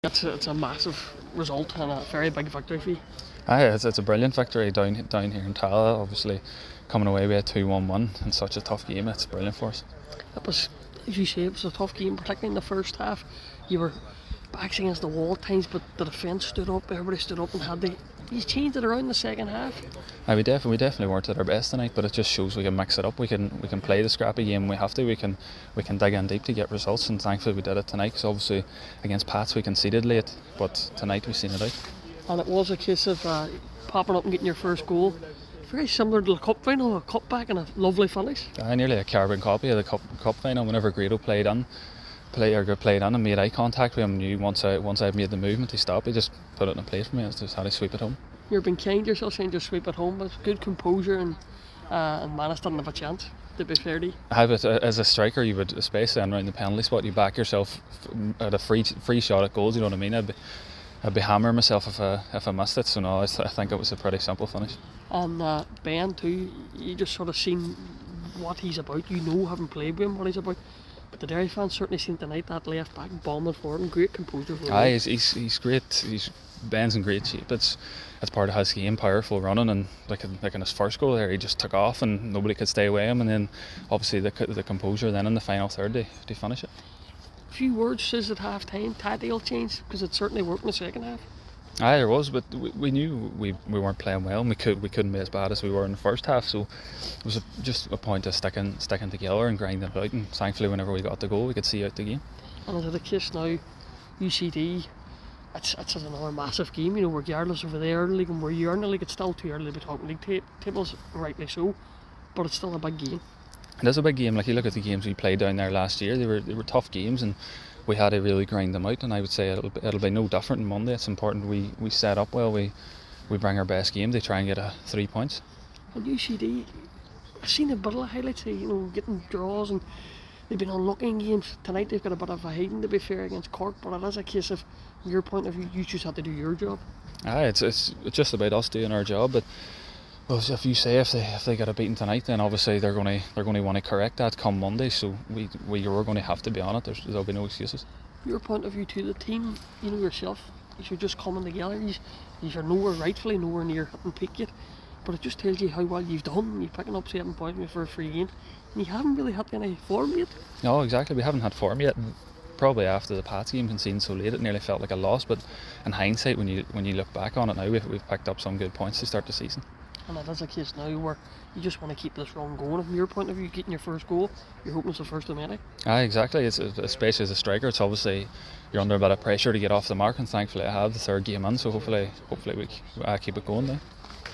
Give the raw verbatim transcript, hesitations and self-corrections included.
It's a, it's a massive result and a very big victory for you. Aye, it's, it's a brilliant victory down down here in Tala. Obviously, coming away with a two one win in such a tough game, it's brilliant for us. It was, as you say, it was a tough game, particularly in the first half. You were backs against the wall at times, but the defence stood up, everybody stood up and had the. You changed it around in the second half. Aye, we definitely we definitely weren't at our best tonight, but it just shows we can mix it up. We can we can play the scrappy game when we have to. We can we can dig in deep to get results, and thankfully we did it tonight. Because obviously against Pats we conceded late, but tonight we've seen it out. And it was a case of uh, popping up and getting your first goal. Very similar to the cup final, a cutback and a lovely finish. Aye, nearly a carbon copy of the cup cup final. Whenever Grado played in, play or played in and made eye contact with him, knew once I once I made the movement to stop, he just put it in place for me. It's just how to sweep it home. You're being kind to yourself, saying just sweep it home, but good composure and uh, and Manus didn't have a chance. To be fair to you. Aye, but as a striker, you would, especially around the penalty spot, you back yourself at a free free shot at goals. You know what I mean? I'd be, I'd be hammering myself if I if I missed it. So no, I, th- I think it was a pretty simple finish. And uh, Ben too, you just sort of seen what he's about. You know, having played with him, what he's about. But the Derry fans certainly seen tonight that left back bombing forward and great composure. For Aye, he's, he's he's great. He's Ben's in great shape. It's it's part of his game, powerful running, and like like in his first goal there, he just took off and nobody could stay away him. And then obviously the the composure then in the final third to, to finish it. A few words says at half time, tactical change, because it certainly worked in the second half. Aye, there was, but we, we knew we, we weren't playing well, and we could we couldn't be as bad as we were in the first half. So it was a, just a point of sticking sticking together and grinding it out. And thankfully, whenever we got the goal, we could see out the game. And into the case now, U C D, it's it's another massive game. You know, regardless of their league and where you are in the league, it's still too early to be talking league ta- tables, rightly so. But it's still a big game. It is a big game. Like you look at the games we played down there last year, they were they were tough games, and we had to really grind them out. And I would say it'll it'll be no different on Monday. It's important we, we set up well. We we bring our best game to try and get a three points. And U C D, I've seen a bit of highlights. You know, getting draws, and they've been unlucky in games. Tonight they've got a bit of a hiding, to be fair, against Cork. But it is a case of, from your point of view, you just have to do your job. Aye, it's it's it's just about us doing our job, but. Well, if you say if they if they get a beaten tonight, then obviously they're going to they're going to want to correct that come Monday. So we we are going to have to be on it. There's, there'll be no excuses. Your point of view to the team, you know yourself, you're just coming together. You you're nowhere rightfully nowhere near hitting peak yet, but it just tells you how well you've done. You're picking up seven points for a free game, and you haven't really had any form yet. No, exactly. We haven't had form yet. Probably after the Pats game conceding so late, it nearly felt like a loss. But in hindsight, when you when you look back on it now, we've we've picked up some good points to start the season. And it is a case now where you just want to keep this run going. From your point of view, getting your first goal, you're hoping it's the first of many. Aye, exactly. It's especially as a striker, it's obviously you're under a bit of pressure to get off the mark, and thankfully I have the third game in, so hopefully, hopefully we uh, keep it going now.